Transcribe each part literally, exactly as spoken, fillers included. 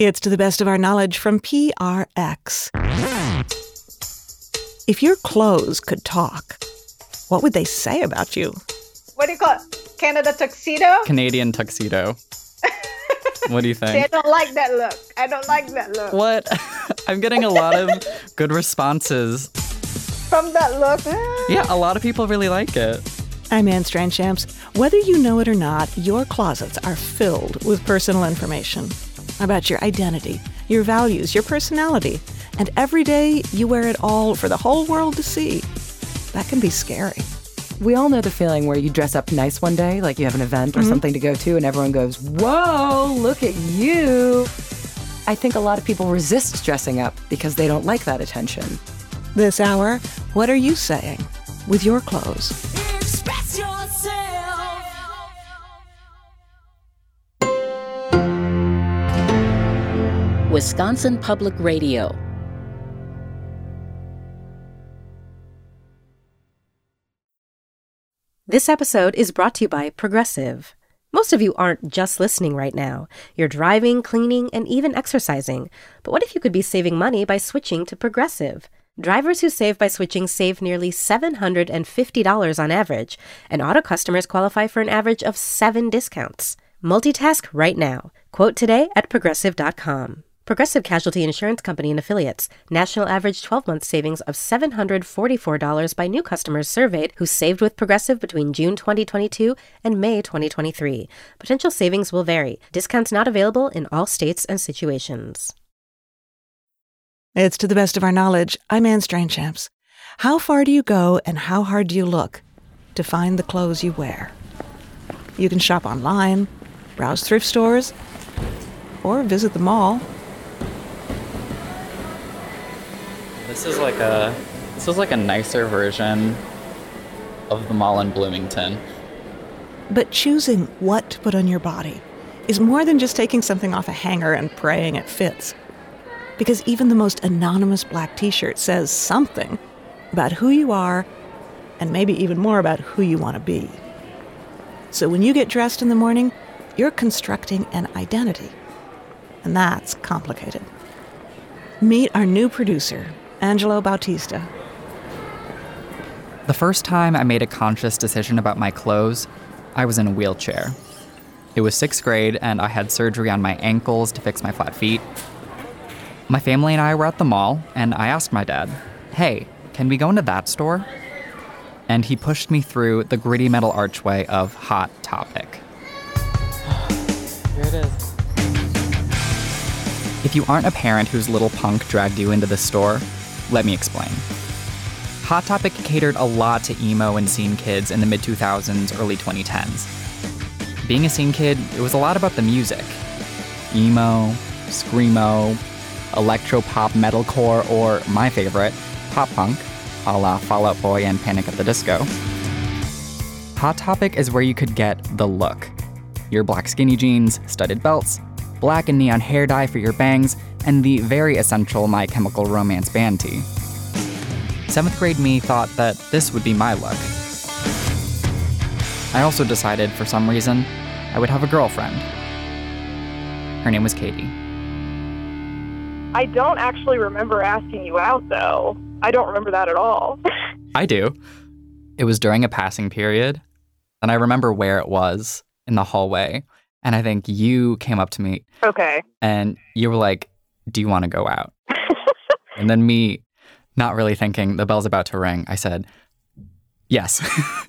It's to the best of our knowledge from P R X. If your clothes could talk, what would they say about you? What do you call it? Canada tuxedo? Canadian tuxedo. What do you think? See, I don't like that look. I don't like that look. What? I'm getting a lot of good responses. From that look? Yeah, a lot of people really like it. I'm Anne Strandshamps. Whether you know it or not, your closets are filled with personal information about your identity, your values, your personality. And every day, you wear it all for the whole world to see. That can be scary. We all know the feeling where you dress up nice one day, like you have an event or mm-hmm. something to go to, and everyone goes, whoa, look at you. I think a lot of people resist dressing up because they don't like that attention. This hour, what are you saying with your clothes? Express yourself. Wisconsin Public Radio. This episode is brought to you by Progressive. Most of you aren't just listening right now. You're driving, cleaning, and even exercising. But what if you could be saving money by switching to Progressive? Drivers who save by switching save nearly seven hundred fifty dollars on average, and auto customers qualify for an average of seven discounts. Multitask right now. Quote today at progressive dot com. Progressive Casualty Insurance Company and Affiliates. National average twelve-month savings of seven hundred forty-four dollars by new customers surveyed who saved with Progressive between June twenty twenty-two and May twenty twenty-three. Potential savings will vary. Discounts not available in all states and situations. It's to the best of our knowledge. I'm Anne Strandshamps. How far do you go and how hard do you look to find the clothes you wear? You can shop online, browse thrift stores, or visit the mall. This is like a this is like a nicer version of the mall in Bloomington. But choosing what to put on your body is more than just taking something off a hanger and praying it fits. Because even the most anonymous black t-shirt says something about who you are and maybe even more about who you want to be. So when you get dressed in the morning, you're constructing an identity. And that's complicated. Meet our new producer, Angelo Bautista. The first time I made a conscious decision about my clothes, I was in a wheelchair. It was sixth grade, and I had surgery on my ankles to fix my flat feet. My family and I were at the mall, and I asked my dad, hey, can we go into that store? And he pushed me through the gritty metal archway of Hot Topic. Here it is. If you aren't a parent whose little punk dragged you into the store, let me explain. Hot Topic catered a lot to emo and scene kids in the mid two thousands, early twenty tens. Being a scene kid, it was a lot about the music. Emo, screamo, electro-pop metalcore, or my favorite, pop-punk, a la Fall Out Boy and Panic at the Disco. Hot Topic is where you could get the look. Your black skinny jeans, studded belts, black and neon hair dye for your bangs, and the very essential My Chemical Romance band tee. Seventh grade me thought that this would be my look. I also decided, for some reason, I would have a girlfriend. Her name was Katie. I don't actually remember asking you out, though. I don't remember that at all. I do. It was during a passing period, and I remember where it was in the hallway, and I think you came up to me. Okay. And you were like, do you want to go out? And then me, not really thinking the bell's about to ring, I said, yes.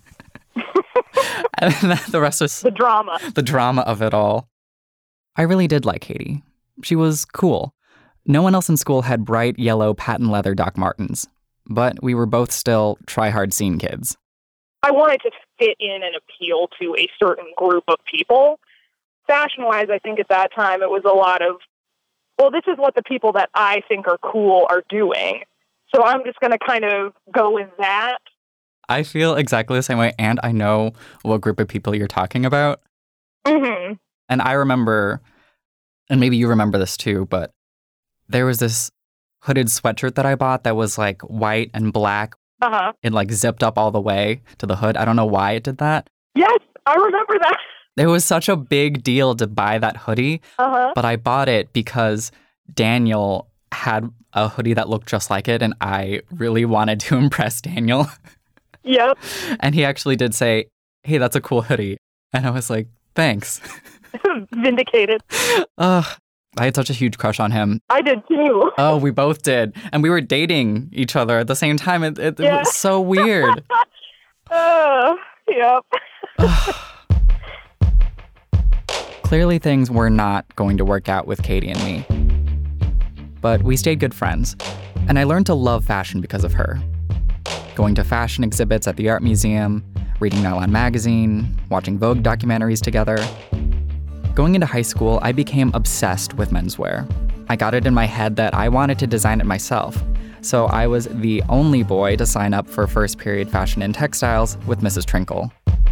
And then the rest was... The drama. The drama of it all. I really did like Katie. She was cool. No one else in school had bright yellow patent leather Doc Martens, but we were both still try-hard scene kids. I wanted to fit in and appeal to a certain group of people. Fashion-wise, I think at that time it was a lot of, well, this is what the people that I think are cool are doing. So I'm just going to kind of go with that. I feel exactly the same way, and I know what group of people you're talking about. Mm-hmm. And I remember, and maybe you remember this too, but there was this hooded sweatshirt that I bought that was like white and black. Uh-huh. It like zipped up all the way to the hood. I don't know why it did that. Yes, I remember that. It was such a big deal to buy that hoodie, Uh-huh. but I bought it because Daniel had a hoodie that looked just like it, and I really wanted to impress Daniel. Yep. And he actually did say, hey, that's a cool hoodie. And I was like, thanks. Vindicated. Ugh, I had such a huge crush on him. I did too. Oh, we both did. And we were dating each other at the same time. It, it, Yeah. it was so weird. Uh, yep. Clearly, things were not going to work out with Katie and me. But we stayed good friends, and I learned to love fashion because of her. Going to fashion exhibits at the art museum, reading Nylon magazine, watching Vogue documentaries together. Going into high school, I became obsessed with menswear. I got it in my head that I wanted to design it myself, so I was the only boy to sign up for first period fashion and textiles with Missus Trinkle.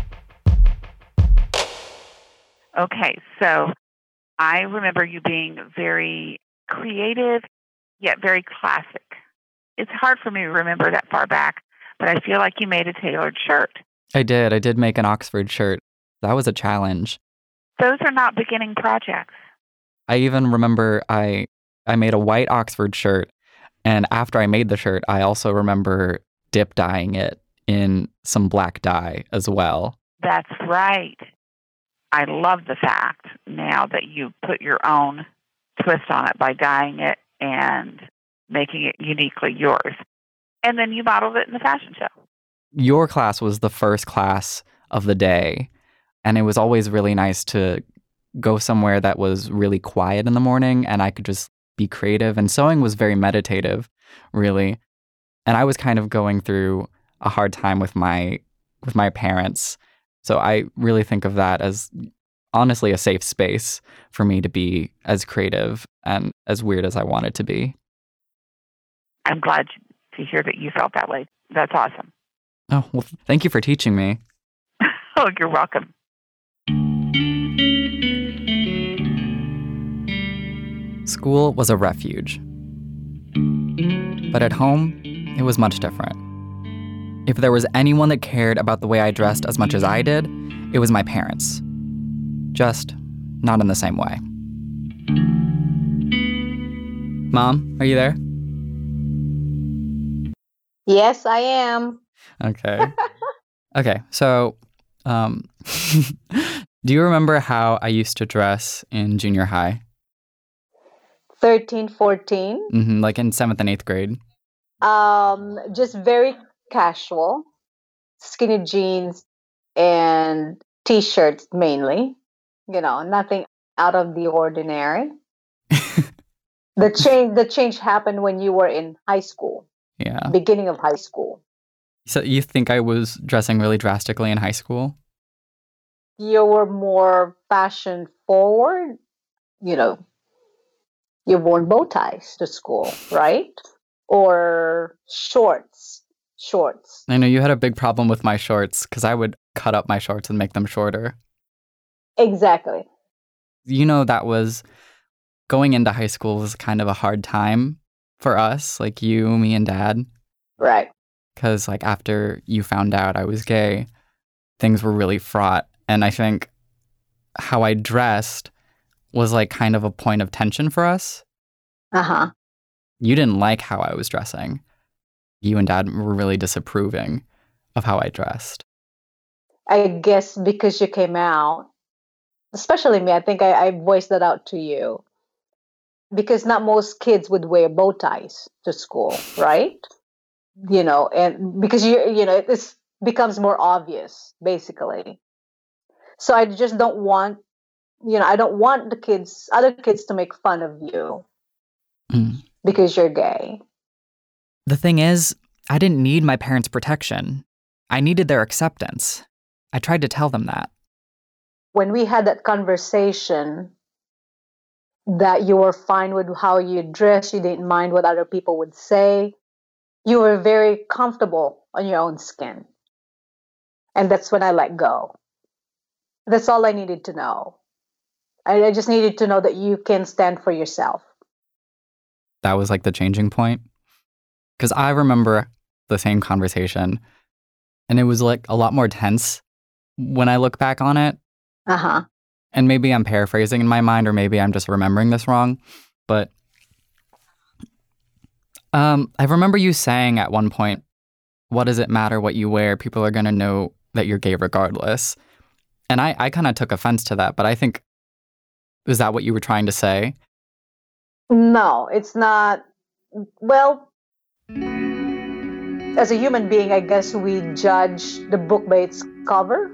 Okay, so I remember you being very creative, yet very classic. It's hard for me to remember that far back, but I feel like you made a tailored shirt. I did. I did make an Oxford shirt. That was a challenge. Those are not beginning projects. I even remember I I made a white Oxford shirt, and after I made the shirt, I also remember dip dyeing it in some black dye as well. That's right. I love the fact now that you put your own twist on it by dyeing it and making it uniquely yours. And then you modeled it in the fashion show. Your class was the first class of the day, and it was always really nice to go somewhere that was really quiet in the morning and I could just be creative. And sewing was very meditative, really. And I was kind of going through a hard time with my with my parents. So I really think of that as honestly a safe space for me to be as creative and as weird as I wanted to be. I'm glad to hear that you felt that way. That's awesome. Oh, well, thank you for teaching me. Oh, you're welcome. School was a refuge. But at home, it was much different. If there was anyone that cared about the way I dressed as much as I did, it was my parents. Just not in the same way. Mom, are you there? Yes, I am. Okay. Okay, so um, do you remember how I used to dress in junior high? thirteen, fourteen. Mm-hmm, like in seventh and eighth grade? Um, just very casual, skinny jeans and t-shirts mainly. You know, nothing out of the ordinary. the change, the change happened when you were in high school. Yeah. Beginning of high school. So you think I was dressing really drastically in high school? You were more fashion forward. You know, you've worn bow ties to school, right? Or shorts. Shorts. I know you had a big problem with my shorts because I would cut up my shorts and make them shorter. Exactly. You know, that was going into high school was kind of a hard time for us, like you, me, and Dad. Right. Because like after you found out I was gay, things were really fraught. And I think how I dressed was like kind of a point of tension for us. Uh-huh. You didn't like how I was dressing. You and Dad were really disapproving of how I dressed. I guess because you came out, especially me, I think I, I voiced that out to you. Because not most kids would wear bow ties to school, right? You know, and because you you know, it becomes more obvious, basically. So I just don't want, you know, I don't want the kids, other kids to make fun of you Mm. because you're gay. The thing is, I didn't need my parents' protection. I needed their acceptance. I tried to tell them that. When we had that conversation that you were fine with how you dress, you didn't mind what other people would say, you were very comfortable on your own skin. And that's when I let go. That's all I needed to know. I, I just needed to know that you can stand for yourself. That was like the changing point. Because I remember the same conversation, and it was like a lot more tense when I look back on it. Uh-huh. And maybe I'm paraphrasing in my mind, or maybe I'm just remembering this wrong, but um, I remember you saying at one point, what does it matter what you wear? People are going to know that you're gay regardless. And I, I kind of took offense to that, but I think, was that what you were trying to say? No, it's not. Well, as a human being, I guess we judge the book by its cover.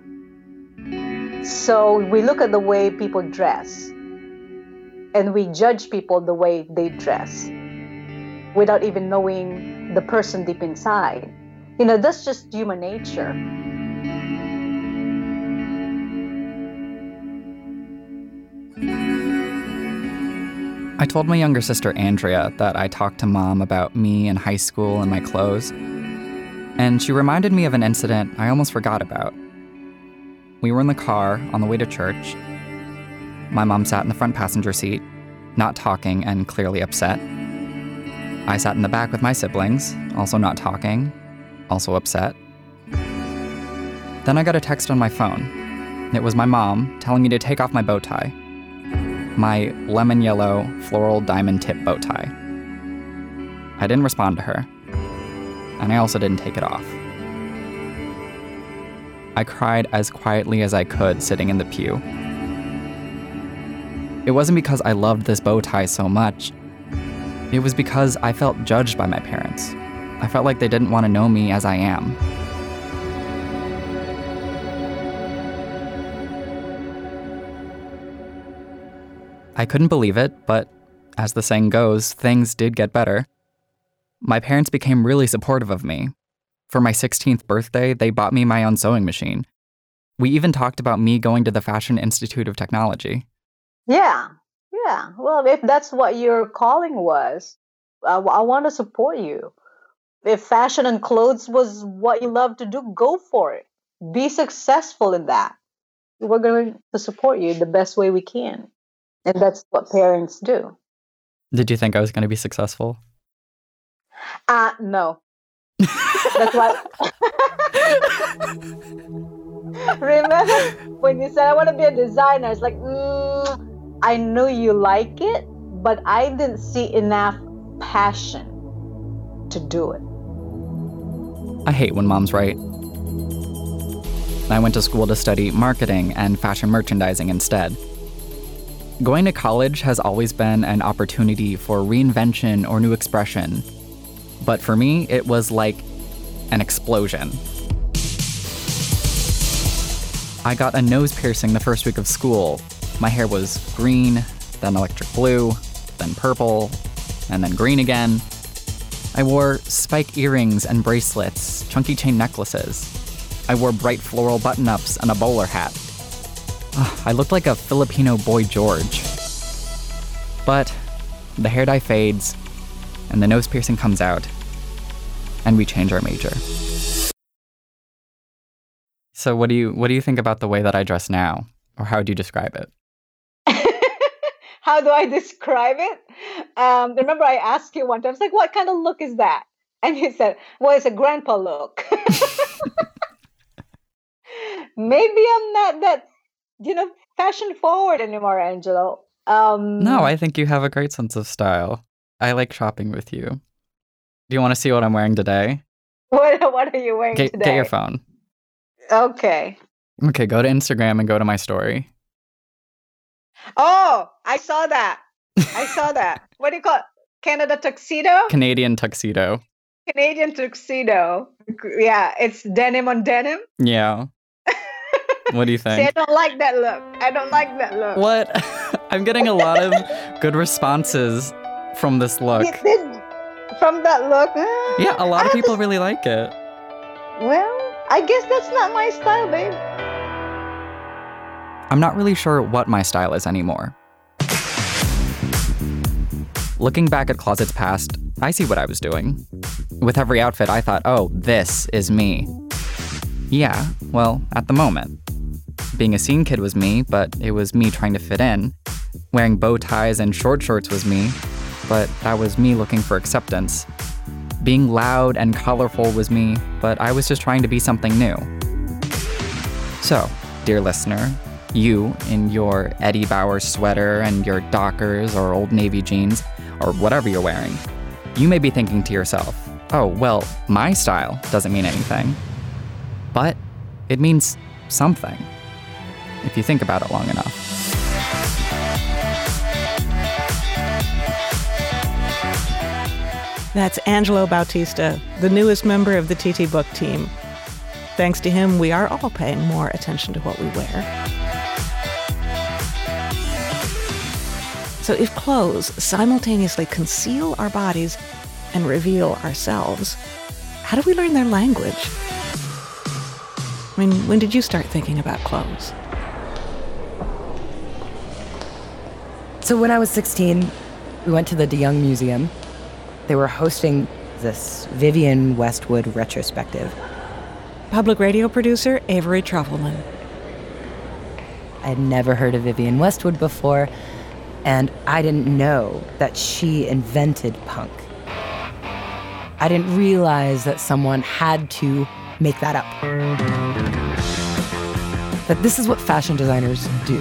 So we look at the way people dress, and we judge people the way they dress without even knowing the person deep inside. You know, that's just human nature. I told my younger sister Andrea that I talked to Mom about me in high school and my clothes, and she reminded me of an incident I almost forgot about. We were in the car on the way to church. My mom sat in the front passenger seat, not talking and clearly upset. I sat in the back with my siblings, also not talking, also upset. Then I got a text on my phone. It was my mom telling me to take off my bow tie. My lemon yellow floral diamond tip bow tie. I didn't respond to her, and I also didn't take it off. I cried as quietly as I could sitting in the pew. It wasn't because I loved this bow tie so much. It was because I felt judged by my parents. I felt like they didn't want to know me as I am. I couldn't believe it, but as the saying goes, things did get better. My parents became really supportive of me. For my sixteenth birthday, they bought me my own sewing machine. We even talked about me going to the Fashion Institute of Technology. Yeah, yeah. Well, if that's what your calling was, I, I want to support you. If fashion and clothes was what you love to do, go for it. Be successful in that. We're going to support you the best way we can. And that's what parents do. Did you think I was going to be successful? Uh, no. That's why. Remember when you said, I want to be a designer? It's like, mm, I know you like it, but I didn't see enough passion to do it. I hate when mom's right. I went to school to study marketing and fashion merchandising instead. Going to college has always been an opportunity for reinvention or new expression. But for me, it was like an explosion. I got a nose piercing the first week of school. My hair was green, then electric blue, then purple, and then green again. I wore spike earrings and bracelets, chunky chain necklaces. I wore bright floral button-ups and a bowler hat. I looked like a Filipino Boy George. But the hair dye fades, and the nose piercing comes out, and we change our major. So what do you what do you think about the way that I dress now? Or how do you describe it? How do I describe it? Um, remember I asked you one time, I was like, what kind of look is that? And you said, well, it's a grandpa look. Maybe I'm not that, you know, fashion forward anymore, Angelo. Um, no, I think you have a great sense of style. I like shopping with you. Do you want to see what I'm wearing today? What What are you wearing get, today? Get your phone. Okay. Okay, go to Instagram and go to my story. Oh, I saw that. I saw that. What do you call it? Canada tuxedo? Canadian tuxedo. Canadian tuxedo. Yeah, it's denim on denim. Yeah. What do you think? See, I don't like that look. I don't like that look. What? I'm getting a lot of good responses from this look. You did, from that look? Yeah, a lot I of people to... really like it. Well, I guess that's not my style, babe. I'm not really sure what my style is anymore. Looking back at closets past, I see what I was doing. With every outfit, I thought, oh, this is me. Yeah, well, at the moment. Being a scene kid was me, but it was me trying to fit in. Wearing bow ties and short shorts was me, but that was me looking for acceptance. Being loud and colorful was me, but I was just trying to be something new. So, dear listener, You, in your Eddie Bauer sweater and your Dockers or Old Navy jeans, or whatever you're wearing, you may be thinking to yourself, oh, well, my style doesn't mean anything. But it means something, if you think about it long enough. That's Angelo Bautista, the newest member of the T T Book team. Thanks to him, we are all paying more attention to what we wear. So if clothes simultaneously conceal our bodies and reveal ourselves, how do we learn their language? I mean, when did you start thinking about clothes? So when I was sixteen, we went to the DeYoung Museum. They were hosting this Vivienne Westwood retrospective. Public radio producer Avery Trufelman. I had never heard of Vivienne Westwood before, and I didn't know that she invented punk. I didn't realize that someone had to make that up. That this is what fashion designers do.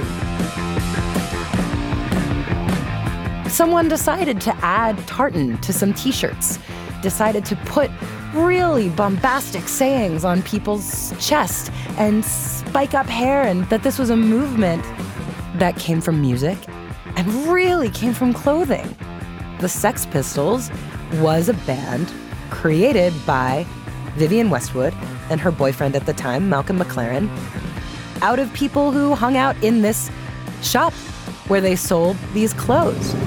Someone decided to add tartan to some t-shirts, decided to put really bombastic sayings on people's chest and spike up hair, and that this was a movement that came from music and really came from clothing. The Sex Pistols was a band created by Vivienne Westwood and her boyfriend at the time, Malcolm McLaren, out of people who hung out in this shop where they sold these clothes.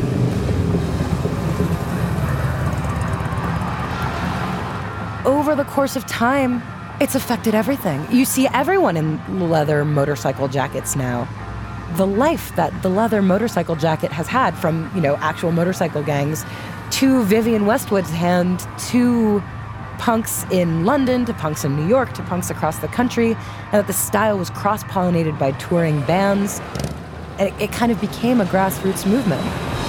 Over the course of time, it's affected everything. You see everyone in leather motorcycle jackets now. The life that the leather motorcycle jacket has had, from, you know, actual motorcycle gangs to Vivienne Westwood's hand, to punks in London, to punks in New York, to punks across the country, and that the style was cross-pollinated by touring bands. And it, it kind of became a grassroots movement.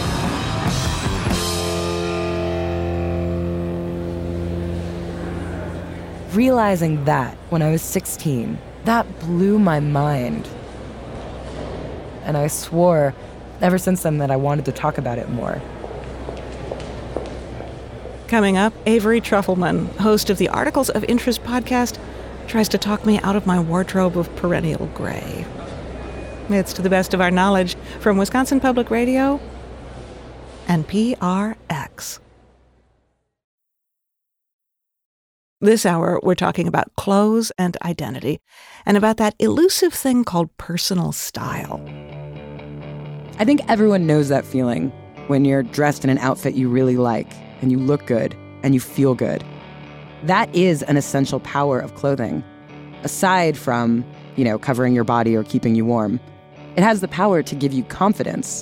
Realizing that when I was sixteen, that blew my mind. And I swore ever since then that I wanted to talk about it more. Coming up, Avery Trufelman, host of the Articles of Interest podcast, tries to talk me out of my wardrobe of perennial gray. It's to the best of our knowledge from Wisconsin Public Radio and P R X. This hour, we're talking about clothes and identity, and about that elusive thing called personal style. I think everyone knows that feeling when you're dressed in an outfit you really like, and you look good, and you feel good. That is an essential power of clothing. Aside from, you know, covering your body or keeping you warm, it has the power to give you confidence.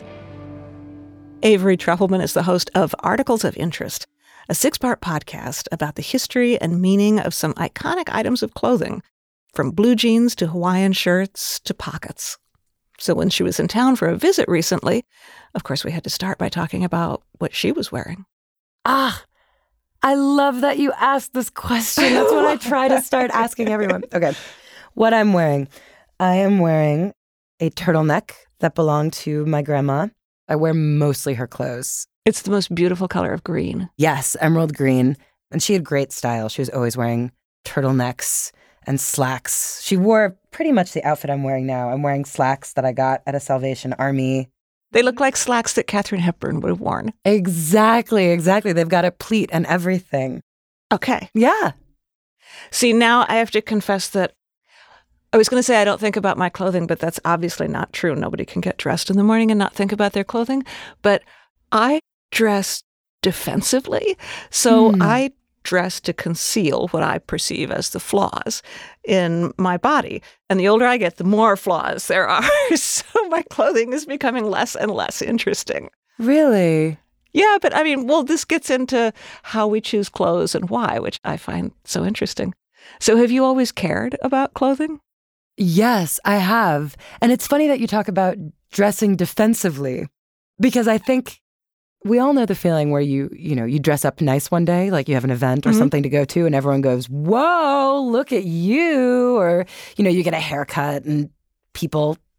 Avery Trufelman is the host of Articles of Interest, a six-part podcast about the history and meaning of some iconic items of clothing, from blue jeans to Hawaiian shirts to pockets. So when she was in town for a visit recently, of course we had to start by talking about what she was wearing. Ah, I love that you asked this question. That's what I try to start asking everyone. Okay, what I'm wearing. I am wearing a turtleneck that belonged to my grandma. I wear mostly her clothes. It's the most beautiful color of green. Yes, emerald green. And she had great style. She was always wearing turtlenecks and slacks. She wore pretty much the outfit I'm wearing now. I'm wearing slacks that I got at a Salvation Army. They look like slacks that Katharine Hepburn would have worn. Exactly, exactly. They've got a pleat and everything. Okay. Yeah. See, now I have to confess that I was going to say I don't think about my clothing, but that's obviously not true. Nobody can get dressed in the morning and not think about their clothing. But I dress defensively. So mm. I dress to conceal what I perceive as the flaws in my body. And the older I get, the more flaws there are. So my clothing is becoming less and less interesting. Really? Yeah, but I mean, well, this gets into how we choose clothes and why, which I find so interesting. So have you always cared about clothing? Yes, I have. And it's funny that you talk about dressing defensively, because I think we all know the feeling where you, you know, you dress up nice one day, like you have an event or mm-hmm. something to go to, and everyone goes, whoa, look at you. Or, you know, you get a haircut and people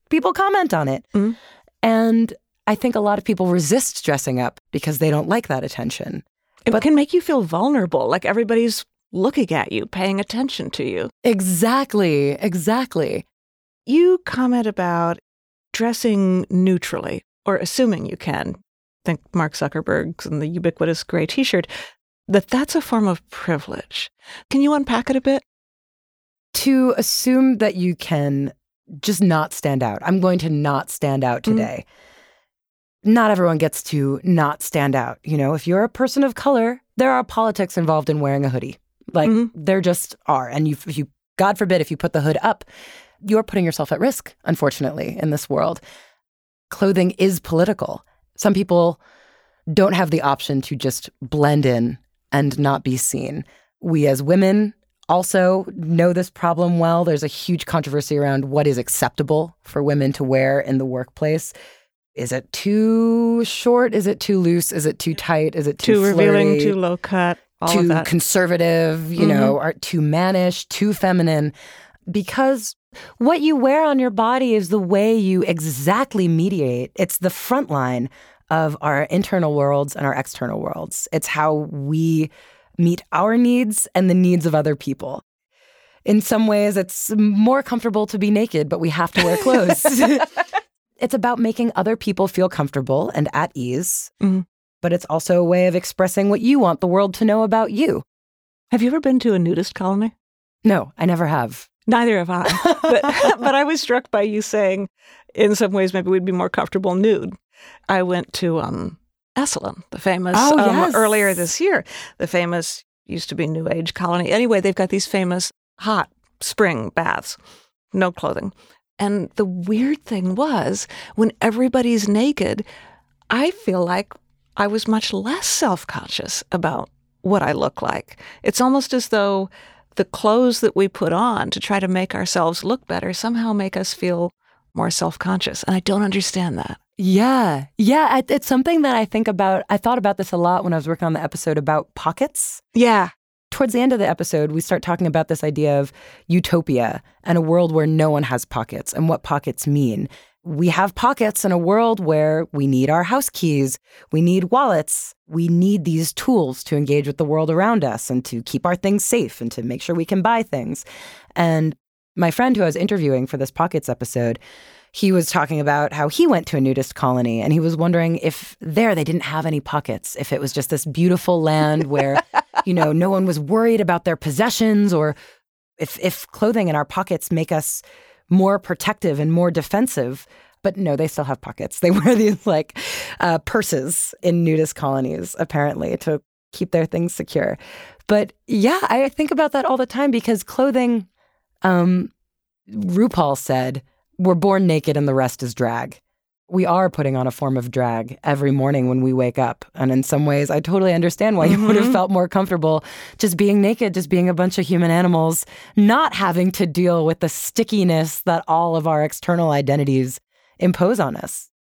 people comment on it. Mm. And I think a lot of people resist dressing up because they don't like that attention. It But- can make you feel vulnerable, like everybody's looking at you, paying attention to you. Exactly, exactly. You comment about dressing neutrally, or assuming you can. Think Mark Zuckerberg's and the ubiquitous gray T-shirt, that that's a form of privilege. Can you unpack it a bit? To assume that you can just not stand out. I'm going to not stand out today. Mm. Not everyone gets to not stand out. You know, if you're a person of color, there are politics involved in wearing a hoodie. Like, mm-hmm. there just are. And you, if you, God forbid, if you put the hood up, you're putting yourself at risk, unfortunately, in this world. Clothing is political. Some people don't have the option to just blend in and not be seen. We as women also know this problem well. There's a huge controversy around what is acceptable for women to wear in the workplace. Is it too short? Is it too loose? Is it too tight? Is it too, too flirty? revealing, too low cut? All too of that. Conservative, you mm-hmm. know, or too mannish, too feminine? Because what you wear on your body is the way you exactly mediate. It's the front line of our internal worlds and our external worlds. It's how we meet our needs and the needs of other people. In some ways, it's more comfortable to be naked, but we have to wear clothes. It's about making other people feel comfortable and at ease, mm-hmm. but it's also a way of expressing what you want the world to know about you. Have you ever been to a nudist colony? No, I never have. Neither have I. but, but I was struck by you saying, in some ways, maybe we'd be more comfortable nude. I went to um, Esalen, the famous, oh, um, yes. earlier this year, the famous, used to be New Age colony. Anyway, they've got these famous hot spring baths, no clothing. And the weird thing was, when everybody's naked, I feel like I was much less self-conscious about what I look like. It's almost as though the clothes that we put on to try to make ourselves look better somehow make us feel more self-conscious. And I don't understand that. Yeah. Yeah. It's something that I think about. I thought about this a lot when I was working on the episode about pockets. Yeah. Towards the end of the episode, we start talking about this idea of utopia and a world where no one has pockets and what pockets mean. We have pockets in a world where we need our house keys, we need wallets, we need these tools to engage with the world around us and to keep our things safe and to make sure we can buy things. And my friend who I was interviewing for this Pockets episode, he was talking about how he went to a nudist colony and he was wondering if there they didn't have any pockets, if it was just this beautiful land where, you know, no one was worried about their possessions, or if if clothing in our pockets make us more protective and more defensive. But no, they still have pockets. They wear these like uh, purses in nudist colonies, apparently, to keep their things secure. But yeah, I think about that all the time because clothing, um, RuPaul said, we're born naked and the rest is drag. We are putting on a form of drag every morning when we wake up. And in some ways, I totally understand why mm-hmm. you would have felt more comfortable just being naked, just being a bunch of human animals, not having to deal with the stickiness that all of our external identities impose on us.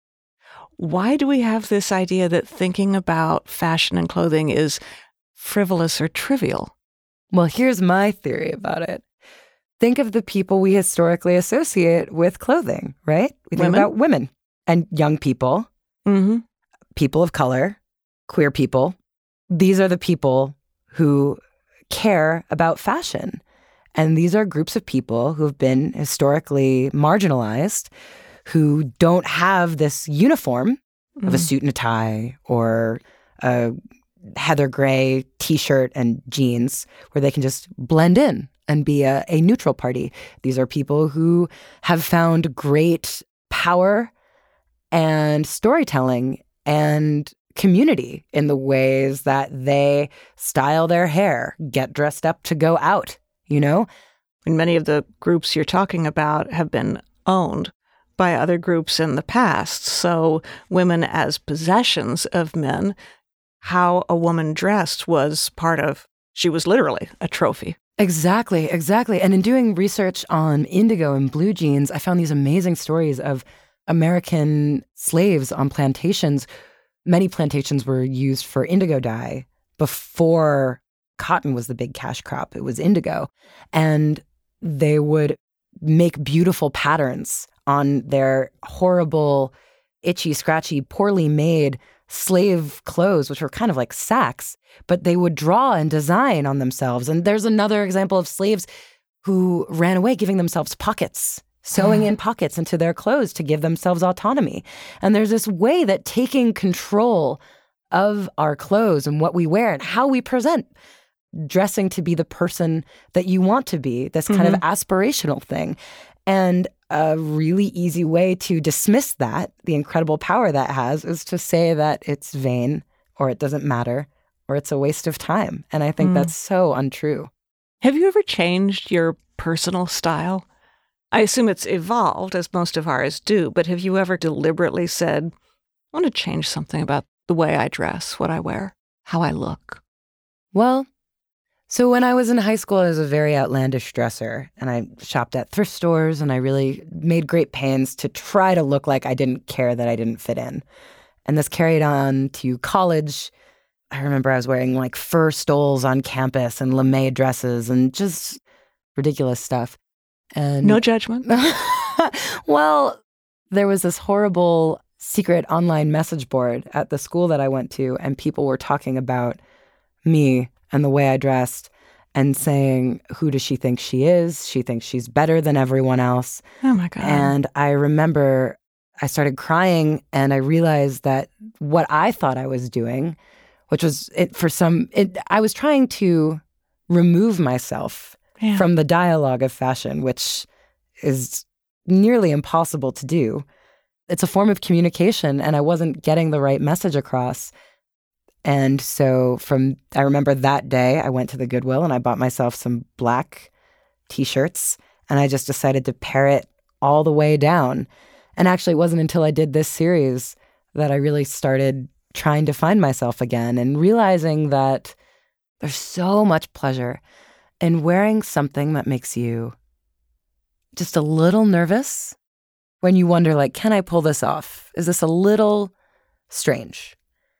Why do we have this idea that thinking about fashion and clothing is frivolous or trivial? Well, here's my theory about it. Think of the people we historically associate with clothing, right? We think Women? about women and young people, mm-hmm. people of color, queer people. These are the people who care about fashion. And these are groups of people who have been historically marginalized, who don't have this uniform mm-hmm. of a suit and a tie or a heather gray T-shirt and jeans where they can just blend in and be a, a neutral party. These are people who have found great power and storytelling and community in the ways that they style their hair, get dressed up to go out, you know? And many of the groups you're talking about have been owned by other groups in the past. So women as possessions of men, how a woman dressed was part of, she was literally a trophy. Exactly, exactly. And in doing research on indigo and blue jeans, I found these amazing stories of American slaves on plantations. Many plantations were used for indigo dye before cotton was the big cash crop. It was indigo. And they would make beautiful patterns on their horrible, itchy, scratchy, poorly made slave clothes, which were kind of like sacks, but they would draw and design on themselves. And there's another example of slaves who ran away giving themselves pockets, sewing in pockets into their clothes to give themselves autonomy. And there's this way that taking control of our clothes and what we wear and how we present, dressing to be the person that you want to be, this kind mm-hmm. of aspirational thing. And a really easy way to dismiss that, the incredible power that has, is to say that it's vain or it doesn't matter or it's a waste of time. And I think mm. that's so untrue. Have you ever changed your personal style? I assume it's evolved, as most of ours do, but have you ever deliberately said, I want to change something about the way I dress, what I wear, how I look? Well, so when I was in high school, I was a very outlandish dresser, and I shopped at thrift stores, and I really made great pains to try to look like I didn't care that I didn't fit in. And this carried on to college. I remember I was wearing like fur stoles on campus and lame dresses and just ridiculous stuff. And no judgment. Well, there was this horrible secret online message board at the school that I went to, and people were talking about me and the way I dressed and saying, who does she think she is? She thinks she's better than everyone else. Oh, my God. And I remember I started crying, and I realized that what I thought I was doing, which was it for some, it, I was trying to remove myself yeah. from the dialogue of fashion, which is nearly impossible to do. It's a form of communication, and I wasn't getting the right message across. And so from, I remember that day, I went to the Goodwill and I bought myself some black t-shirts, and I just decided to pare it all the way down. And actually, it wasn't until I did this series that I really started trying to find myself again and realizing that there's so much pleasure in wearing something that makes you just a little nervous when you wonder, like, can I pull this off? Is this a little strange?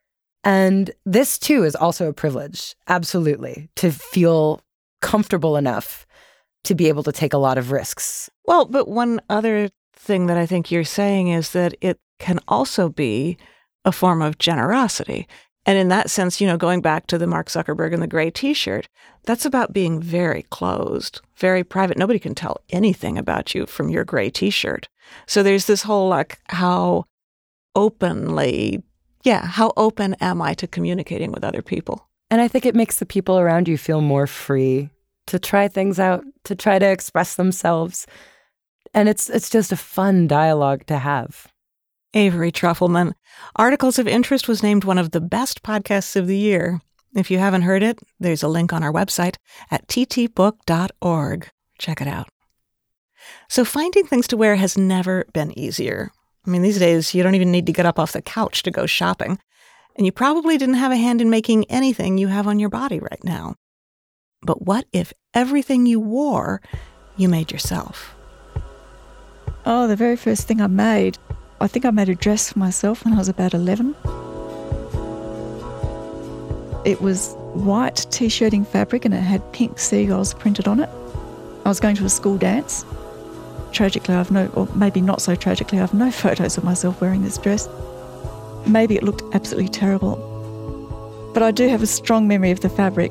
And this, too, is also a privilege, absolutely, to feel comfortable enough to be able to take a lot of risks. Well, but one other thing that I think you're saying is that it can also be a form of generosity. And in that sense, you know, going back to the Mark Zuckerberg and the gray T-shirt, that's about being very closed, very private. Nobody can tell anything about you from your gray T-shirt. So there's this whole, like, how openly... Yeah, how open am I to communicating with other people? And I think it makes the people around you feel more free to try things out, to try to express themselves. And it's it's just a fun dialogue to have. Avery Trufelman. Articles of Interest was named one of the best podcasts of the year. If you haven't heard it, there's a link on our website at t t book dot org. Check it out. So finding things to wear has never been easier. I mean, these days, you don't even need to get up off the couch to go shopping. And you probably didn't have a hand in making anything you have on your body right now. But what if everything you wore, you made yourself? Oh, the very first thing I made, I think I made a dress for myself when I was about eleven. It was white t-shirting fabric and it had pink seagulls printed on it. I was going to a school dance. Tragically, I've no, or maybe not so tragically, I've no photos of myself wearing this dress. Maybe it looked absolutely terrible. But I do have a strong memory of the fabric.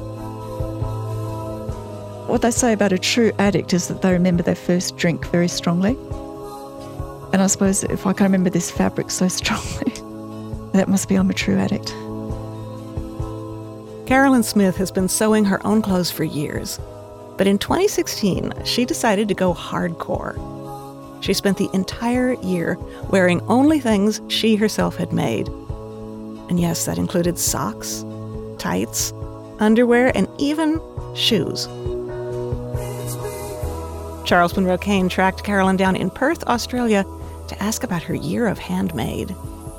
What they say about a true addict is that they remember their first drink very strongly. And I suppose if I can remember this fabric so strongly, that must be I'm a true addict. Carolyn Smith has been sewing her own clothes for years. But in twenty sixteen, she decided to go hardcore. She spent the entire year wearing only things she herself had made. And yes, that included socks, tights, underwear, and even shoes. Charles Monroe Kane tracked Carolyn down in Perth, Australia, to ask about her year of handmade.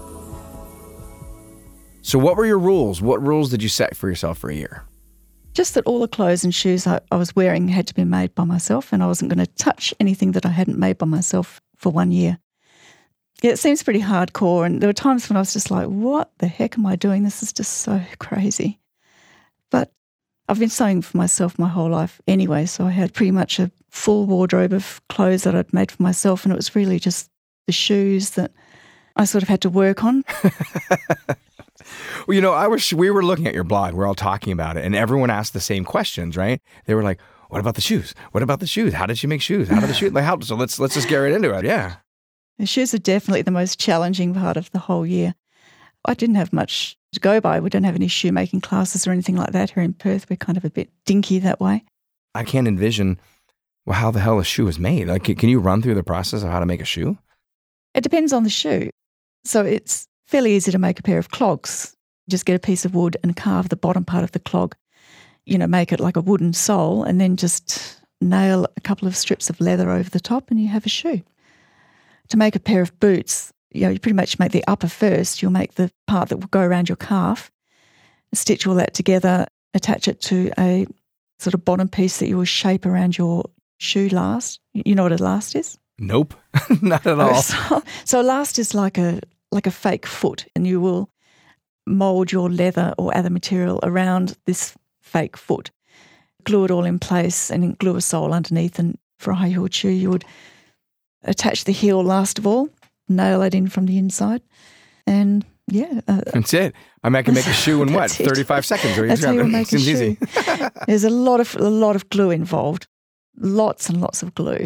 So what were your rules? What rules did you set for yourself for a year? Just that all the clothes and shoes I, I was wearing had to be made by myself, and I wasn't going to touch anything that I hadn't made by myself for one year. Yeah, it seems pretty hardcore, and there were times when I was just like, what the heck am I doing? This is just so crazy. But I've been sewing for myself my whole life anyway, so I had pretty much a, full wardrobe of clothes that I'd made for myself, and it was really just the shoes that I sort of had to work on. Well, you know, I was we were looking at your blog. We're all talking about it, and everyone asked the same questions, right? They were like, "What about the shoes? What about the shoes? How did she make shoes? How did the shoes? Like, how?" So let's let's just get right into it. Yeah, the shoes are definitely the most challenging part of the whole year. I didn't have much to go by. We don't have any shoemaking classes or anything like that here in Perth. We're kind of a bit dinky that way. I can't envision well how the hell a shoe is made. Like, can you run through the process of how to make a shoe? It depends on the shoe. So it's fairly easy to make a pair of clogs. Just get a piece of wood and carve the bottom part of the clog, you know, make it like a wooden sole, and then just nail a couple of strips of leather over the top and you have a shoe. To make a pair of boots, you know, you pretty much make the upper first. You'll make the part that will go around your calf, stitch all that together, attach it to a sort of bottom piece that you will shape around your shoe last. You know what a last is? Nope, not at all. So, so a last is like a like a fake foot, and you will mould your leather or other material around this fake foot, glue it all in place, and then glue a sole underneath. And for a high-heeled shoe, you would attach the heel last of all, nail it in from the inside, and yeah. Uh, that's it. I mean, I can make a shoe in what, thirty-five seconds? Or that's how you make a Seems shoe. easy. There's a lot of a lot of glue involved, lots and lots of glue.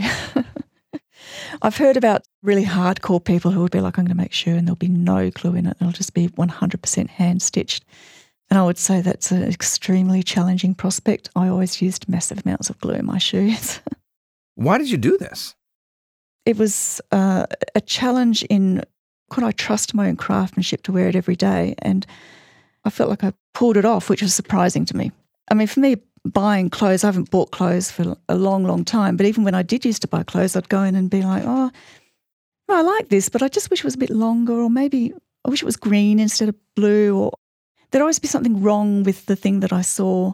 I've heard about really hardcore people who would be like, I'm going to make a shoe and there'll be no glue in it. It'll just be one hundred percent hand-stitched. And I would say that's an extremely challenging prospect. I always used massive amounts of glue in my shoes. Why did you do this? It was uh, a challenge in could I trust my own craftsmanship to wear it every day? And I felt like I pulled it off, which was surprising to me. I mean, for me, buying clothes, I haven't bought clothes for a long, long time, but even when I did used to buy clothes, I'd go in and be like, oh, well, I like this, but I just wish it was a bit longer, or maybe I wish it was green instead of blue, or there'd always be something wrong with the thing that I saw.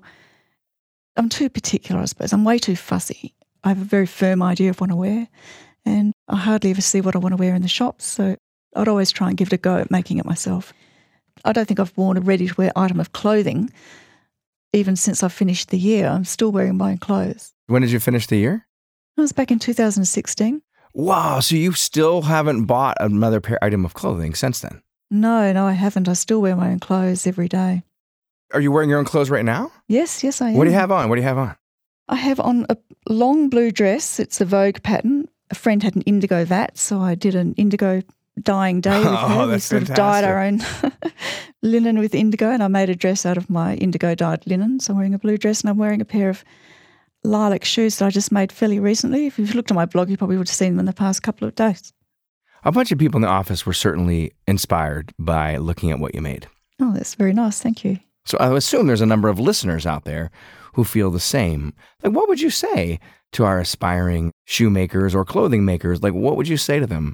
I'm too particular, I suppose. I'm way too fussy. I have a very firm idea of what I wear, and I hardly ever see what I want to wear in the shops, so I'd always try and give it a go at making it myself. I don't think I've worn a ready-to-wear item of clothing even since I finished the year. I'm still wearing my own clothes. When did you finish the year? It was back in two thousand sixteen. Wow, so you still haven't bought another pair item of clothing since then? No, no, I haven't. I still wear my own clothes every day. Are you wearing your own clothes right now? Yes, yes, I am. What do you have on? What do you have on? I have on a long blue dress. It's a Vogue pattern. A friend had an indigo vat, so I did an indigo dyeing day with her. Oh, we that's sort fantastic. of dyed our own linen with indigo, and I made a dress out of my indigo dyed linen. So I'm wearing a blue dress, and I'm wearing a pair of lilac shoes that I just made fairly recently. If you've looked at my blog, you probably would have seen them in the past couple of days. A bunch of people in the office were certainly inspired by looking at what you made. Oh, that's very nice. Thank you. So I assume there's a number of listeners out there who feel the same. Like, what would you say to our aspiring shoemakers or clothing makers? Like, what would you say to them?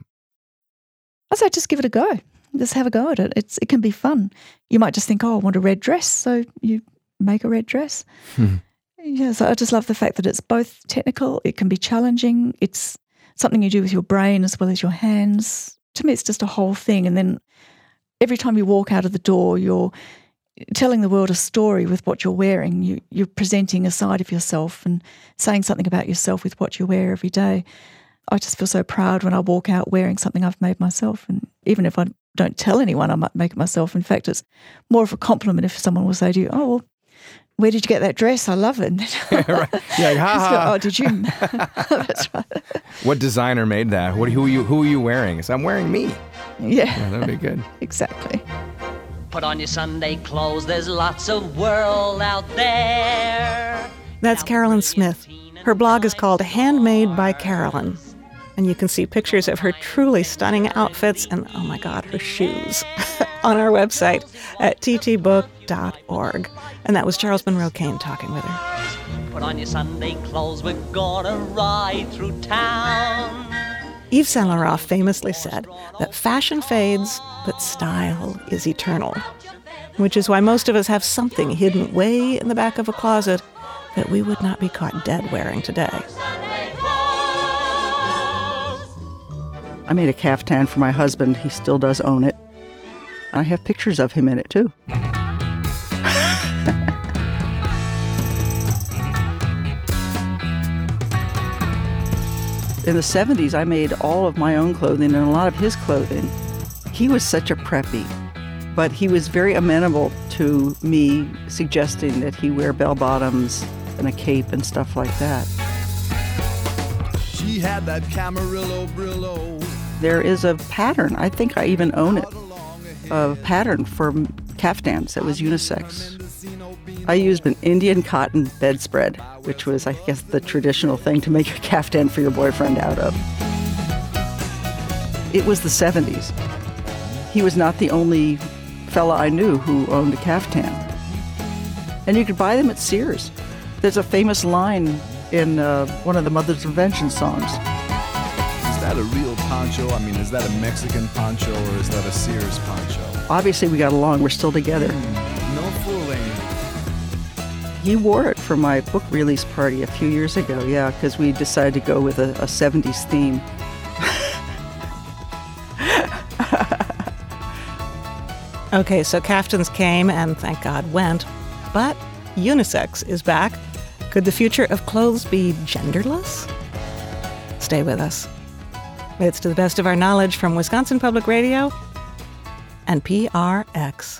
I'd say just give it a go. Just have a go at it. It's It can be fun. You might just think, oh, I want a red dress, so you make a red dress. Hmm. Yeah, so I just love the fact that it's both technical, it can be challenging, it's something you do with your brain as well as your hands. To me, it's just a whole thing. And then every time you walk out of the door, you're telling the world a story with what you're wearing. You, you're presenting a side of yourself and saying something about yourself with what you wear every day. I just feel so proud when I walk out wearing something I've made myself. And even if I don't tell anyone, I might make it myself. In fact, it's more of a compliment if someone will say to you, oh, well, where did you get that dress? I love it. Right. Yeah, like, ha, ha. Oh, did you? That's right. What designer made that? What? Who are you? Who are you wearing? So I'm wearing me. Yeah. Yeah, that'd be good. Exactly. Put on your Sunday clothes, there's lots of world out there. That's Carolyn Smith. Her blog is called Handmade by Carolyn. And you can see pictures of her truly stunning outfits and, oh my God, her shoes on our website at t t book dot org. And that was Charles Monroe Kane talking with her. Put on your Sunday clothes, we're gonna ride through town. Yves Saint Laurent famously said that fashion fades, but style is eternal. Which is why most of us have something hidden way in the back of a closet that we would not be caught dead wearing today. I made a caftan for my husband. He still does own it. I have pictures of him in it, too. In the seventies, I made all of my own clothing and a lot of his clothing. He was such a preppy, but he was very amenable to me suggesting that he wear bell-bottoms and a cape and stuff like that. She had that Camarillo Brillo. There is a pattern, I think I even own it, a pattern for caftans that was unisex. I used an Indian cotton bedspread, which was, I guess, the traditional thing to make a caftan for your boyfriend out of. It was the seventies. He was not the only fella I knew who owned a caftan. And you could buy them at Sears. There's a famous line in uh, one of the Mother's Invention songs. Is that a real poncho? I mean, is that a Mexican poncho or is that a Sears poncho? Obviously, we got along. We're still together. Mm, no fooling. He wore it for my book release party a few years ago, yeah, because we decided to go with a, a seventies theme. Okay, so caftans came and, thank God, went. But unisex is back. Could the future of clothes be genderless? Stay with us. It's To the Best of Our Knowledge from Wisconsin Public Radio and P R X.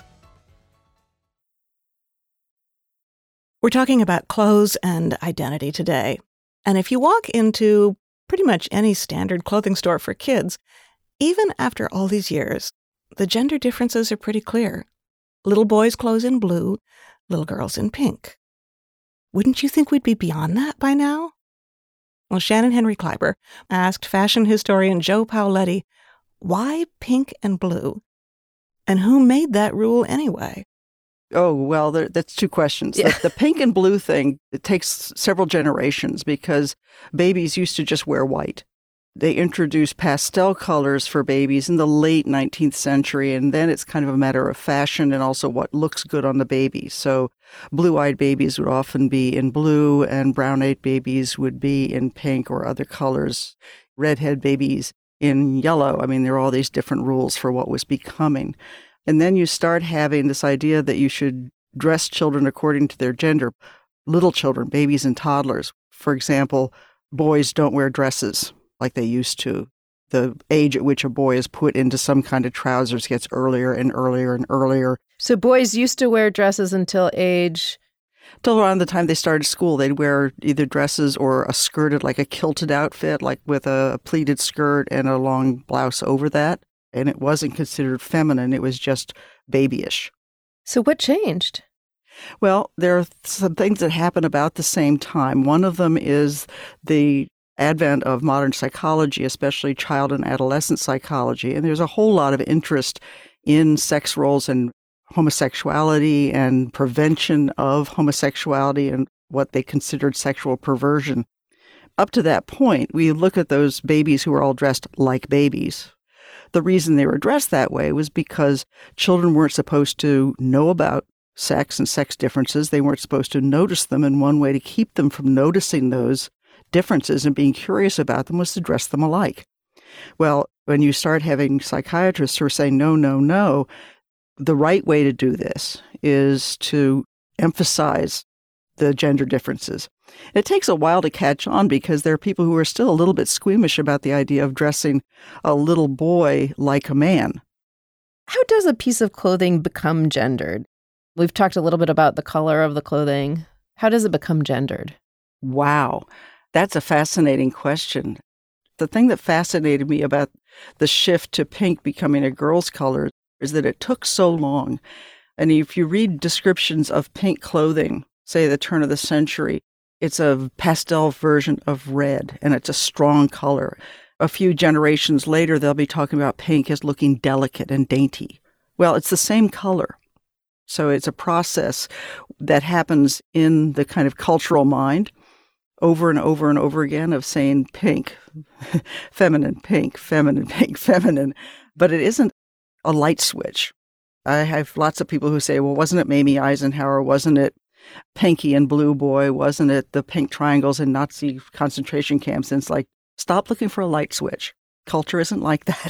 We're talking about clothes and identity today. And if you walk into pretty much any standard clothing store for kids, even after all these years, the gender differences are pretty clear. Little boys' clothes in blue, little girls in pink. Wouldn't you think we'd be beyond that by now? Well, Shannon Henry Kleiber asked fashion historian Joe Paoletti, why pink and blue? And who made that rule anyway? Oh, well, there, that's two questions. Yeah. The, the pink and blue thing, it takes several generations because babies used to just wear white. They introduced pastel colors for babies in the late nineteenth century, and then it's kind of a matter of fashion and also what looks good on the baby. So blue-eyed babies would often be in blue, and brown-eyed babies would be in pink or other colors. Redhead babies in yellow. I mean, there are all these different rules for what was becoming. And then you start having this idea that you should dress children according to their gender. Little children, babies and toddlers. For example, boys don't wear dresses like they used to. The age at which a boy is put into some kind of trousers gets earlier and earlier and earlier. So boys used to wear dresses until age? Till around the time they started school, they'd wear either dresses or a skirted, like a kilted outfit, like with a pleated skirt and a long blouse over that. And it wasn't considered feminine. It was just babyish. So what changed? Well, there are some things that happen about the same time. One of them is the advent of modern psychology, especially child and adolescent psychology. And there's a whole lot of interest in sex roles and homosexuality and prevention of homosexuality and what they considered sexual perversion. Up to that point, we look at those babies who were all dressed like babies. The reason they were dressed that way was because children weren't supposed to know about sex and sex differences. They weren't supposed to notice them, and one way to keep them from noticing those differences and being curious about them was to dress them alike. Well, when you start having psychiatrists who are saying, no, no, no, the right way to do this is to emphasize the gender differences. It takes a while to catch on because there are people who are still a little bit squeamish about the idea of dressing a little boy like a man. How does a piece of clothing become gendered? We've talked a little bit about the color of the clothing. How does it become gendered? Wow, that's a fascinating question. The thing that fascinated me about the shift to pink becoming a girl's color is that it took so long. And if you read descriptions of pink clothing, say the turn of the century, it's a pastel version of red, and it's a strong color. A few generations later, they'll be talking about pink as looking delicate and dainty. Well, it's the same color. So it's a process that happens in the kind of cultural mind over and over and over again of saying pink, feminine, pink, feminine, pink, feminine. But it isn't a light switch. I have lots of people who say, well, wasn't it Mamie Eisenhower? Wasn't it Pinky and Blue Boy? Wasn't it the pink triangles in Nazi concentration camps? And it's like, stop looking for a light switch. Culture isn't like that.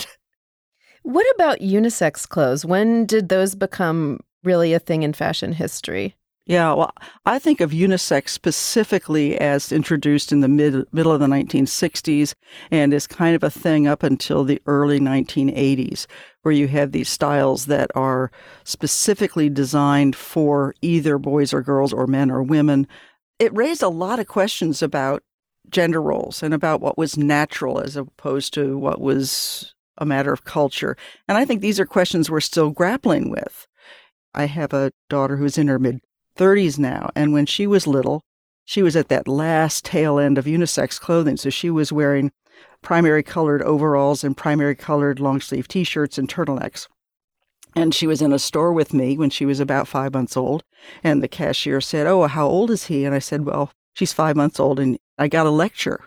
What about unisex clothes? When did those become really a thing in fashion history? Yeah, well, I think of unisex specifically as introduced in the mid middle of the nineteen sixties and is kind of a thing up until the early nineteen eighties, where you have these styles that are specifically designed for either boys or girls or men or women. It raised a lot of questions about gender roles and about what was natural as opposed to what was a matter of culture. And I think these are questions we're still grappling with. I have a daughter who's in her mid thirties now, and when she was little, she was at that last tail end of unisex clothing. So she was wearing primary colored overalls and primary colored long sleeve t-shirts and turtlenecks. And she was in a store with me when she was about five months old, and the cashier said, "Oh, how old is he?" And I said, "Well, she's five months old." And I got a lecture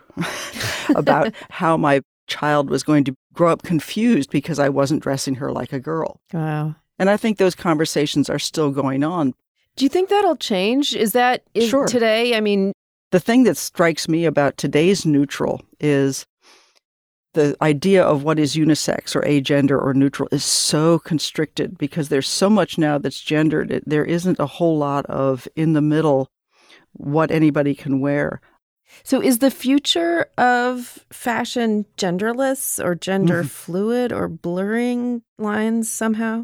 about how my child was going to grow up confused because I wasn't dressing her like a girl. Wow. And I think those conversations are still going on. Do you think that'll change? Is that is Sure. today? I mean, The thing that strikes me about today's neutral is the idea of what is unisex or agender or neutral is so constricted because there's so much now that's gendered. It, there isn't a whole lot of in the middle what anybody can wear. so is the future of fashion genderless or gender Mhm. fluid or blurring lines somehow?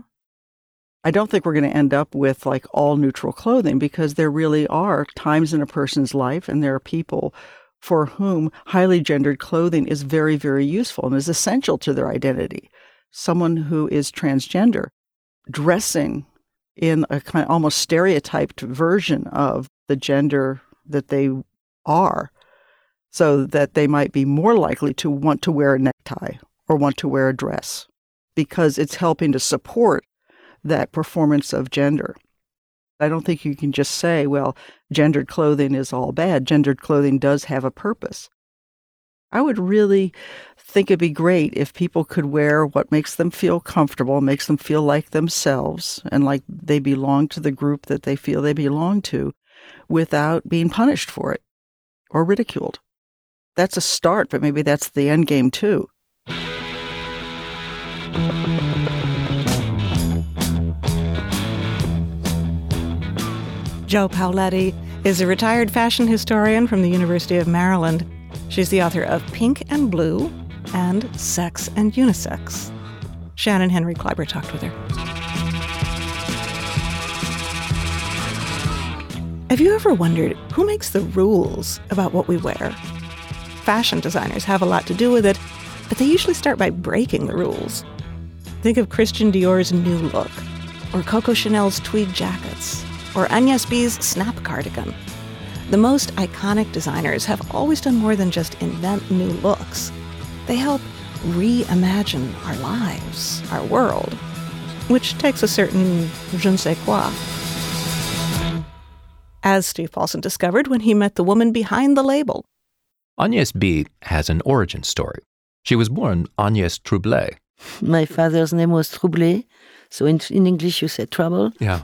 I don't think we're going to end up with like all neutral clothing because there really are times in a person's life and there are people for whom highly gendered clothing is very, very useful and is essential to their identity. Someone who is transgender dressing in a kind of almost stereotyped version of the gender that they are so that they might be more likely to want to wear a necktie or want to wear a dress because it's helping to support that performance of gender. I don't think you can just say, well, gendered clothing is all bad. Gendered clothing does have a purpose. I would really think it'd be great if people could wear what makes them feel comfortable, makes them feel like themselves and like they belong to the group that they feel they belong to without being punished for it or ridiculed. That's a start, but maybe that's the end game too. Jo Pauletti is a retired fashion historian from the University of Maryland. She's the author of Pink and Blue and Sex and Unisex. Shannon Henry Kleiber talked with her. Have you ever wondered who makes the rules about what we wear? Fashion designers have a lot to do with it, but they usually start by breaking the rules. Think of Christian Dior's new look, or Coco Chanel's tweed jackets, or Agnes B's snap cardigan. The most iconic designers have always done more than just invent new looks. They help reimagine our lives, our world, which takes a certain je ne sais quoi. As Steve Paulson discovered when he met the woman behind the label. Agnes B has an origin story. She was born Agnes Trublet. My father's name was Trublet, so in, in English you say trouble. Yeah.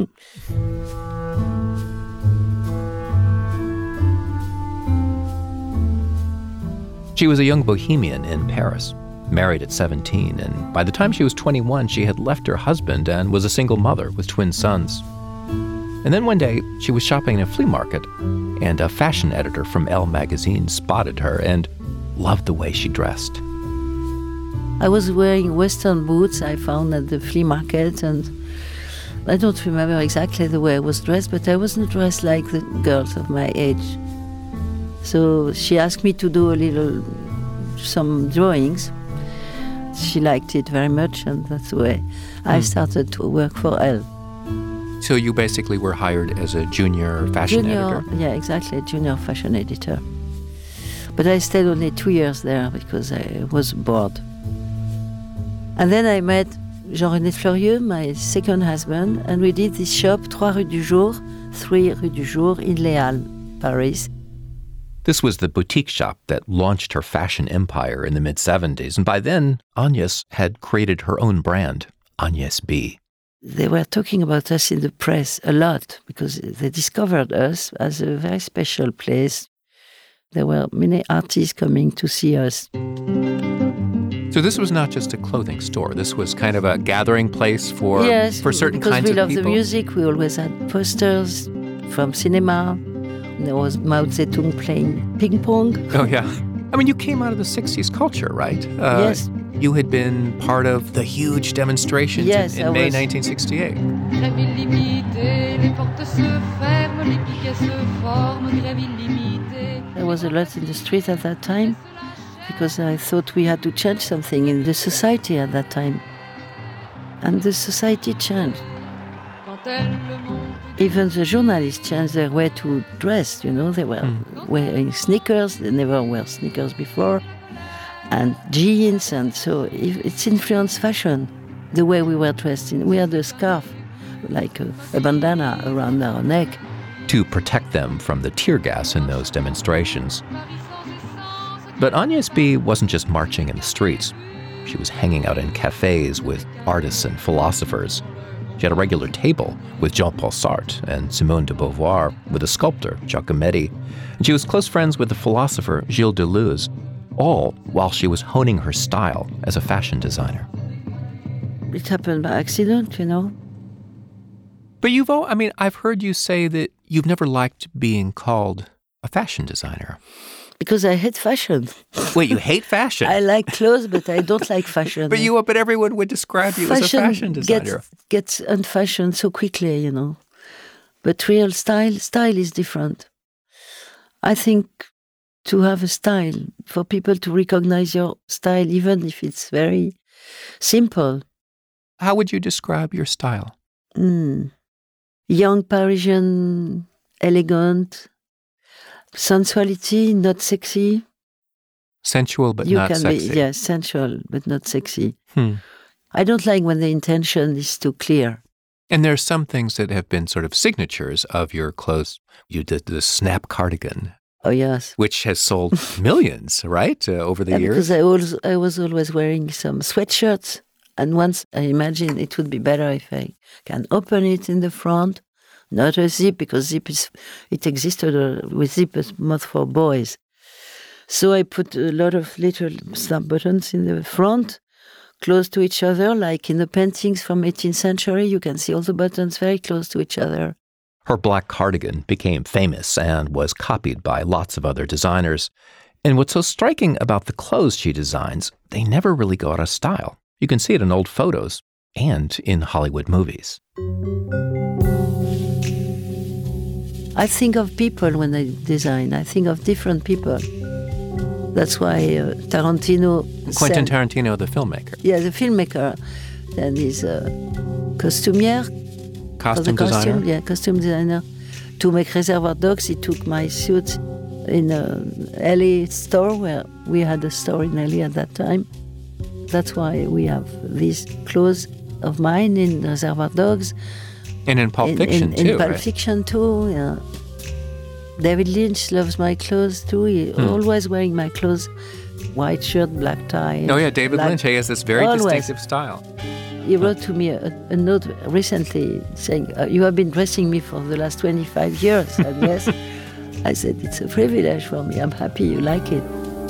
She was a young bohemian in Paris, married at seventeen, and by the time she was twenty-one, she had left her husband and was a single mother with twin sons. And then one day, she was shopping in a flea market, and a fashion editor from Elle magazine spotted her and loved the way she dressed. I was wearing Western boots I found at the flea market, and I don't remember exactly the way I was dressed, but I wasn't dressed like the girls of my age. So she asked me to do a little, some drawings. She liked it very much, and that's the way I started to work for Elle. So you basically were hired as a junior fashion junior, editor? Yeah, exactly, junior fashion editor. But I stayed only two years there because I was bored. And then I met Jean-René Fleurieux, my second husband, and we did this shop, Trois Rue du Jour, three Rue du Jour in Les Halles, Paris. This was the boutique shop that launched her fashion empire in the mid-seventies, and by then, Agnes had created her own brand, Agnes B. They were talking about us in the press a lot because they discovered us as a very special place. There were many artists coming to see us. So this was not just a clothing store. This was kind of a gathering place for, yes, for certain because kinds we of love people. the music. We always had posters, from cinema. There was Mao Zedong playing ping pong. Oh, yeah. I mean, you came out of the sixties culture, right? Uh, yes. You had been part of the huge demonstrations yes, in, in May nineteen sixty-eight. There was a lot in the street at that time because I thought we had to change something in the society at that time. And the society changed. Even the journalists changed their way to dress, you know. They were mm. wearing sneakers. They never wear sneakers before. And jeans, and so it's influenced fashion, the way we were dressed. In. We had a scarf, like a, a bandana around our neck. To protect them from the tear gas in those demonstrations. But Agnès B. wasn't just marching in the streets. She was hanging out in cafes with artists and philosophers. She had a regular table with Jean-Paul Sartre and Simone de Beauvoir, with a sculptor, Giacometti, and she was close friends with the philosopher Gilles Deleuze, all while she was honing her style as a fashion designer. It happened by accident, you know. But you've, all, I mean, I've heard you say that you've never liked being called a fashion designer. Because I hate fashion. Wait, you hate fashion? I like clothes, but I don't like fashion. But you, but everyone would describe you fashion as a fashion designer. Gets, gets unfashioned so quickly, you know. But real style, style is different. I think to have a style, for people to recognize your style, even if it's very simple. How would you describe your style? Mm. Young Parisian, elegant, sensuality, not sexy. Sensual but you not can sexy. Be, yes, sensual but not sexy. Hmm. I don't like when the intention is too clear. And there are some things that have been sort of signatures of your clothes. You did the snap cardigan. Oh, yes. Which has sold millions, right, uh, over the yeah, years? Because I was, I was always wearing some sweatshirts. And once I imagined it would be better if I can open it in the front, not a zip, because zip is, it existed uh, with zip as not for boys. So I put a lot of little snap buttons in the front, close to each other, like in the paintings from eighteenth century. You can see all the buttons very close to each other. Her black cardigan became famous and was copied by lots of other designers. And what's so striking about the clothes she designs, they never really go out of style. You can see it in old photos and in Hollywood movies. I think of people when I design. I think of different people. That's why uh, Tarantino... Quentin sent, Tarantino, the filmmaker. Yeah, the filmmaker. And his uh, costumier. Costume the designer. Costume, yeah, costume designer. To make Reservoir Dogs, he took my suit in a L A store, where we had a store in L A at that time. That's why we have these clothes of mine in Reservoir Dogs. And in Pulp in, Fiction, in, too, In Pulp right? Fiction, too, yeah. David Lynch loves my clothes, too. He's Hmm. always wearing my clothes. White shirt, black tie. Oh, yeah, David black, Lynch. He has this very always. distinctive style. He wrote to me a, a note recently saying, uh, you have been dressing me for the last twenty-five years, I guess. I said, it's a privilege for me. I'm happy you like it.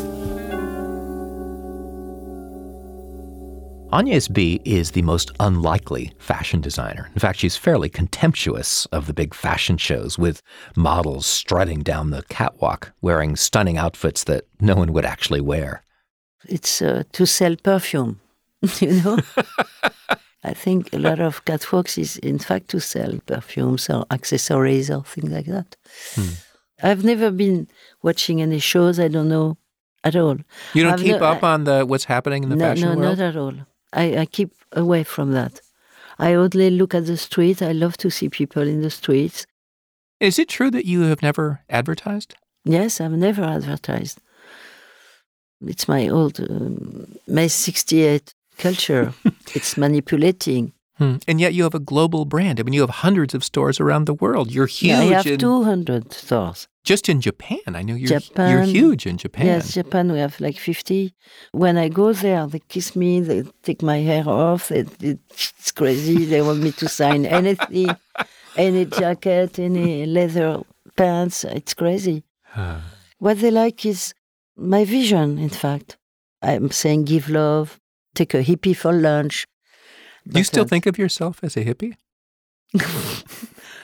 Agnès B. is the most unlikely fashion designer. In fact, she's fairly contemptuous of the big fashion shows with models strutting down the catwalk wearing stunning outfits that no one would actually wear. It's uh, to sell perfume, you know? I think a lot of catwalks is, in fact, to sell perfumes or accessories or things like that. Hmm. I've never been watching any shows. I don't know at all. You don't I've keep no, up I, on the what's happening in the no, fashion no, world? No, not at all. I, I keep away from that. I only look at the street. I love to see people in the streets. Is it true that you have never advertised? Yes, I've never advertised. It's my old um, May sixty-eight culture. It's manipulating. Hmm. And yet you have a global brand. I mean, you have hundreds of stores around the world. You're huge. Yeah, I have in, two hundred stores. Just in Japan. I know you're, Japan, you're huge in Japan. Yes, Japan, we have like fifty. When I go there, they kiss me, they take my hair off. They, they, it's crazy. They want me to sign anything, any jacket, any leather pants. It's crazy. What they like is my vision, in fact. I'm saying give love, take a hippie for lunch. Do you still think of yourself as a hippie?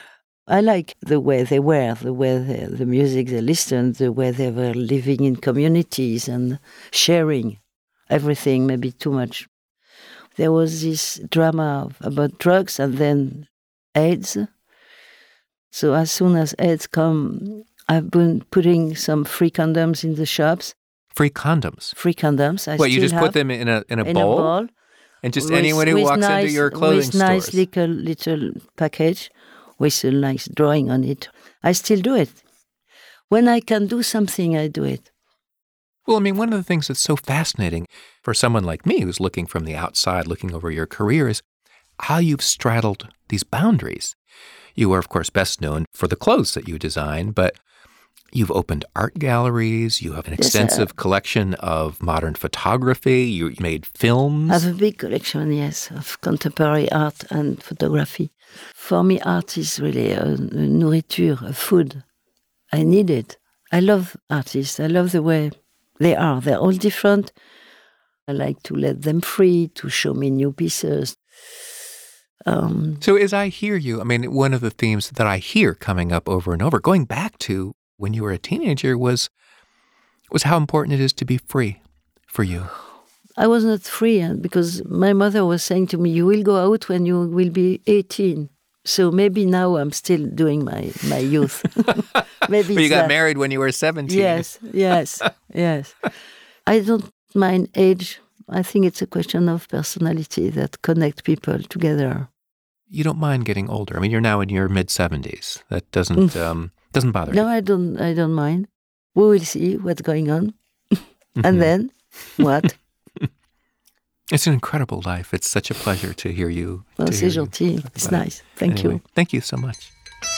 I like the way they were, the way they, the music they listened, the way they were living in communities and sharing everything, maybe too much. There was this drama about drugs and then AIDS. So as soon as AIDS come, I've been putting some free condoms in the shops. Free condoms? Free condoms. I what, you still just have put them in a in a in bowl? A bowl. And just With- anyone who with walks nice, into your clothing with stores? nice little, little package with a nice drawing on it. I still do it. When I can do something, I do it. Well, I mean, one of the things that's so fascinating for someone like me who's looking from the outside, looking over your career, is how you've straddled these boundaries. You are, of course, best known for the clothes that you design, but you've opened art galleries, you have an Yes, extensive uh, collection of modern photography, you made films. I have a big collection, yes, of contemporary art and photography. For me, art is really a, a nourriture, a food. I need it. I love artists. I love the way they are. They're all different. I like to let them free, to show me new pieces. Um, So as I hear you, I mean, one of the themes that I hear coming up over and over, going back to when you were a teenager, was was how important it is to be free for you. I was not free and because my mother was saying to me, you will go out when you will be eighteen. So maybe now I'm still doing my, my youth. Maybe But you it's got that. married when you were seventeen. Yes, yes, yes. I don't mind age. I think it's a question of personality that connect people together. You don't mind getting older. I mean, you're now in your mid-seventies. That doesn't um, doesn't bother you. No, I don't. I don't mind. We will see what's going on, Mhm. and then what? It's an incredible life. It's such a pleasure to hear you. Well, to c'est hear you gentil. talk It's about it. nice. Thank Anyway, you. Thank you so much.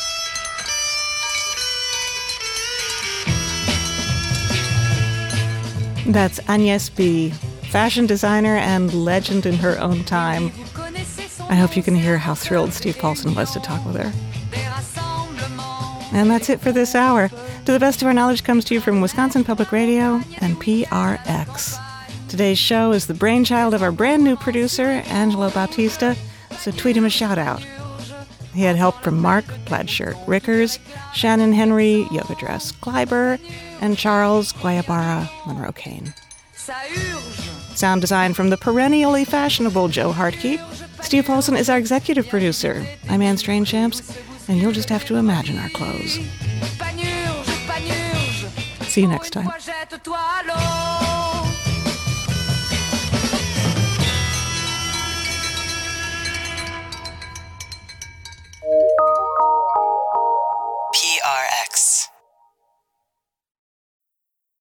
That's Agnès B., fashion designer and legend in her own time. I hope you can hear how thrilled Steve Paulson was to talk with her. And that's it for this hour. To the best of our knowledge comes to you from Wisconsin Public Radio and P R X. Today's show is the brainchild of our brand new producer, Angelo Bautista, so tweet him a shout out. He had help from Mark, Plaid Shirt Rickers, Shannon Henry, Yoga Dress Kleiber, and Charles Guayabara Monroe Kane. Sound design from the perennially fashionable Joe Hartke. Steve Paulson is our executive producer. I'm Anne Strange-Champs, and you'll just have to imagine our clothes. See you next time. Jette-toi à l'eau.